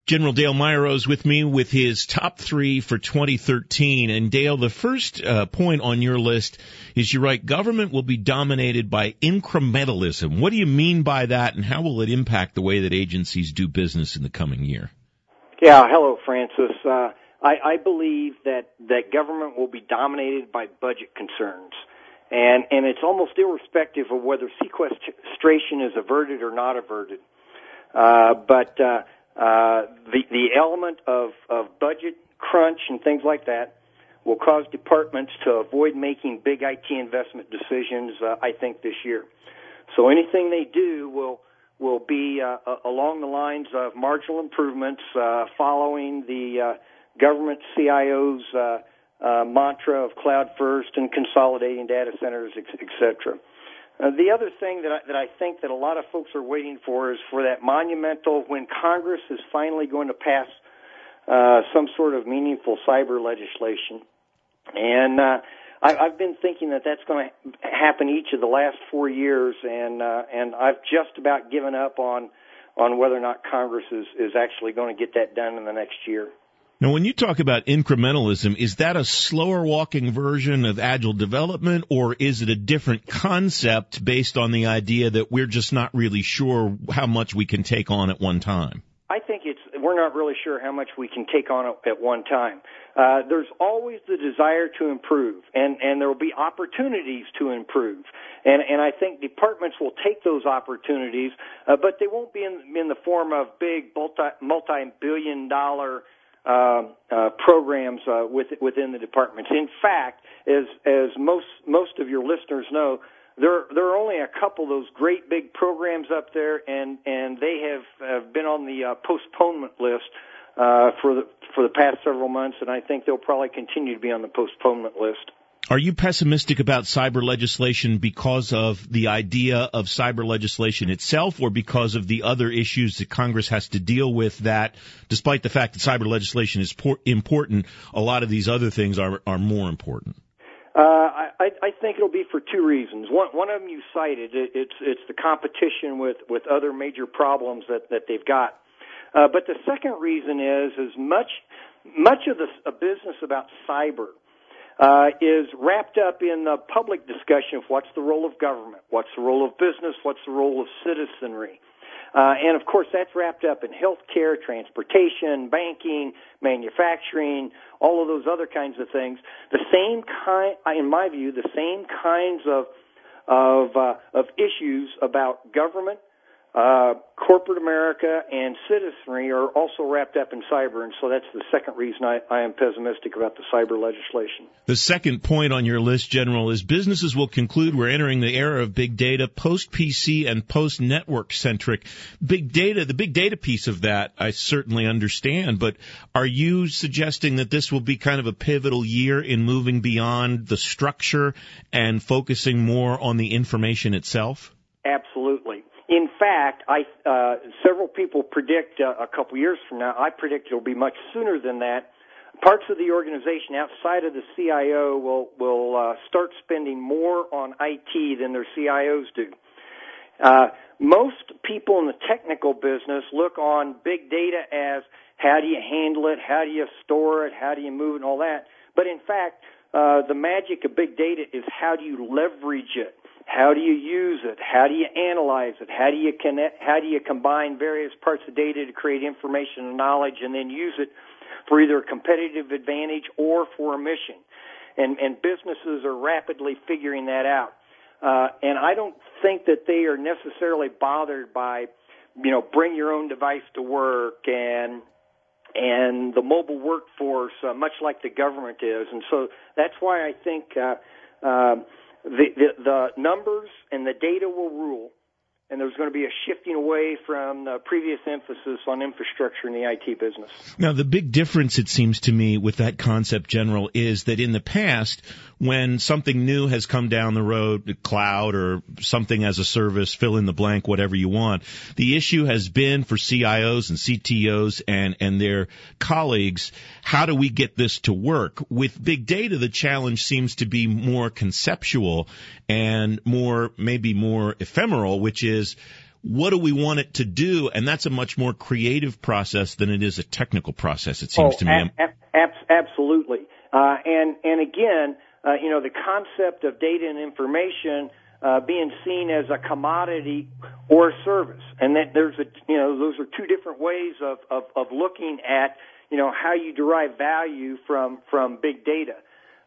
General Dale Meyerose with me with his top three for 2013. And Dale, the first point on your list is you write, government will be dominated by incrementalism. What do you mean by that, and how will it impact the way that agencies do business in the coming year? Yeah, hello, Francis. I believe that government will be dominated by budget concerns. And it's almost irrespective of whether sequestration is averted or not averted. The element of budget crunch and things like that will cause departments to avoid making big IT investment decisions, I think, this year. So anything they do will be along the lines of marginal improvements, following the government CIO's mantra of cloud first and consolidating data centers, et cetera. The other thing that I think that a lot of folks are waiting for is for that monumental, when Congress is finally going to pass some sort of meaningful cyber legislation. And I've been thinking that that's going to happen each of the last 4 years, and I've just about given up on whether or not Congress is actually going to get that done in the next year. Now, when you talk about incrementalism, is that a slower-walking version of agile development, or is it a different concept based on the idea that we're just not really sure how much we can take on at one time? I think we're not really sure how much we can take on at one time. There's always the desire to improve, and there will be opportunities to improve. And I think departments will take those opportunities, but they won't be in the form of big multi-billion-dollar programs within the departments. In fact, as most of your listeners know, there are only a couple of those great big programs up there, and they have been on the postponement list for the past several months, and I think they'll probably continue to be on the postponement list. Are you pessimistic about cyber legislation because of the idea of cyber legislation itself, or because of the other issues that Congress has to deal with that, despite the fact that cyber legislation is important, a lot of these other things are more important? I think it'll be for two reasons. One of them you cited. It's the competition with other major problems that they've got. But the second reason is much of a business about cyber is wrapped up in the public discussion of what's the role of government, what's the role of business, what's the role of citizenry. And of course that's wrapped up in healthcare, transportation, banking, manufacturing, all of those other kinds of things. The same kind, in my view, the same kinds of issues about government, corporate America, and citizenry are also wrapped up in cyber, and so that's the second reason I am pessimistic about the cyber legislation. The second point on your list, General, is businesses will conclude we're entering the era of big data, post-PC and post-network-centric. Big data, the big data piece of that, I certainly understand, but are you suggesting that this will be kind of a pivotal year in moving beyond the structure and focusing more on the information itself? Absolutely. In fact, several people predict a couple years from now. I predict it'll be much sooner than that. Parts of the organization outside of the CIO will start spending more on IT than their CIOs do. Most people in the technical business look on big data as how do you handle it, how do you store it, how do you move it, and all that. But in fact, the magic of big data is how do you leverage it. How do you use it? How do you analyze it? How do you connect? How do you combine various parts of data to create information and knowledge, and then use it for either a competitive advantage or for a mission? And businesses are rapidly figuring that out. And I don't think that they are necessarily bothered by, bring your own device to work and the mobile workforce, much like the government is. And so that's why I think the numbers and the data will rule, and there's going to be a shifting away from the previous emphasis on infrastructure in the IT business. Now, the big difference, it seems to me, with that concept, General, is that in the past, when something new has come down the road, cloud or something as a service, fill in the blank, whatever you want, the issue has been for CIOs and CTOs and their colleagues, how do we get this to work? With big data, the challenge seems to be more conceptual and maybe more ephemeral, which is, what do we want it to do? And that's a much more creative process than it is a technical process, it seems to me. Absolutely. And again, the concept of data and information being seen as a commodity or a service, and that those are two different ways of looking at, how you derive value from big data.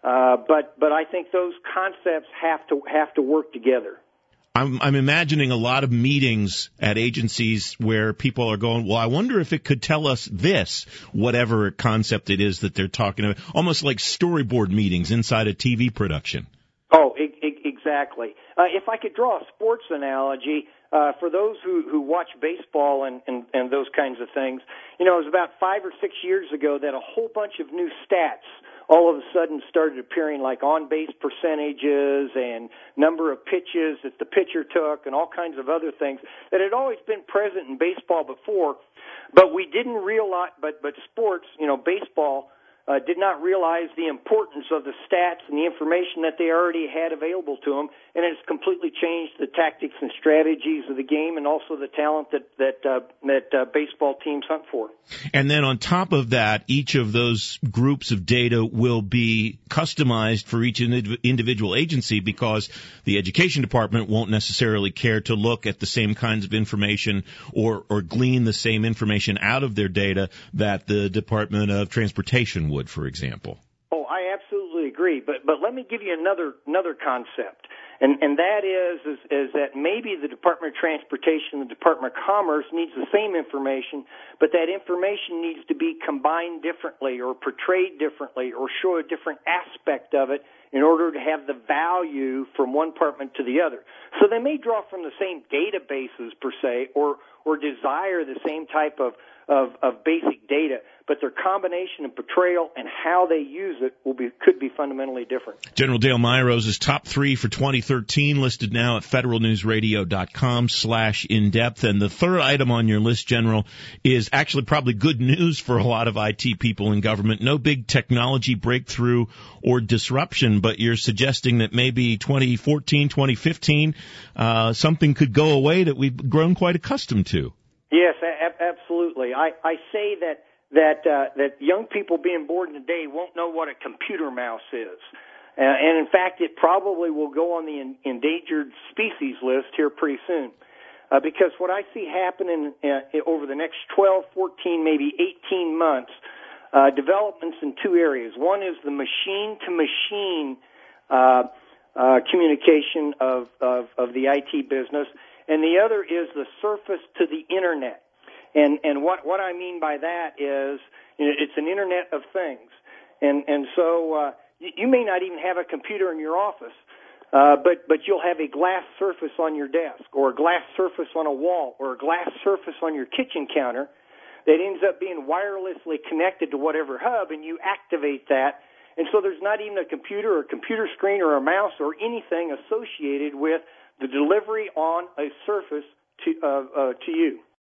But I think those concepts have to work together. I'm imagining a lot of meetings at agencies where people are going, well, I wonder if it could tell us this, whatever concept it is that they're talking about, almost like storyboard meetings inside a TV production. Oh, exactly. If I could draw a sports analogy, for those who watch baseball and those kinds of things, it was about 5 or 6 years ago that a whole bunch of new stats all of a sudden started appearing, like on-base percentages and number of pitches that the pitcher took and all kinds of other things that had always been present in baseball before, but we didn't realize, but sports, baseball, did not realize the importance of the stats and the information that they already had available to them, and it's completely changed the tactics and strategies of the game and also the talent that baseball teams hunt for. And then on top of that, each of those groups of data will be customized for each individual agency, because the education department won't necessarily care to look at the same kinds of information or glean the same information out of their data that the Department of Transportation would, for example. Oh, I absolutely agree. But let me give you another concept. And that is that maybe the Department of Transportation and the Department of Commerce needs the same information, but that information needs to be combined differently or portrayed differently or show a different aspect of it in order to have the value from one department to the other. So they may draw from the same databases per se or desire the same type of basic data, but their combination and portrayal and how they use it could be fundamentally different. General Dale Meyeroz's top 3 for 2013 listed now at federalnewsradio.com/in-depth. And the third item on your list, General, is actually probably good news for a lot of IT people in government. No big technology breakthrough or disruption, but you're suggesting that maybe 2014, 2015, something could go away that we've grown quite accustomed to. Yes, absolutely. I say that young people being born today won't know what a computer mouse is. And in fact, it probably will go on the endangered species list here pretty soon. Because what I see happening over the next 12, 14, maybe 18 months, developments in two areas. One is the machine-to-machine communication of the IT business, and the other is the surface to the Internet. And what I mean by that is, it's an Internet of Things. And so you may not even have a computer in your office, but you'll have a glass surface on your desk or a glass surface on a wall or a glass surface on your kitchen counter that ends up being wirelessly connected to whatever hub, and you activate that. And so there's not even a computer or a computer screen or a mouse or anything associated with the delivery on a surface to you.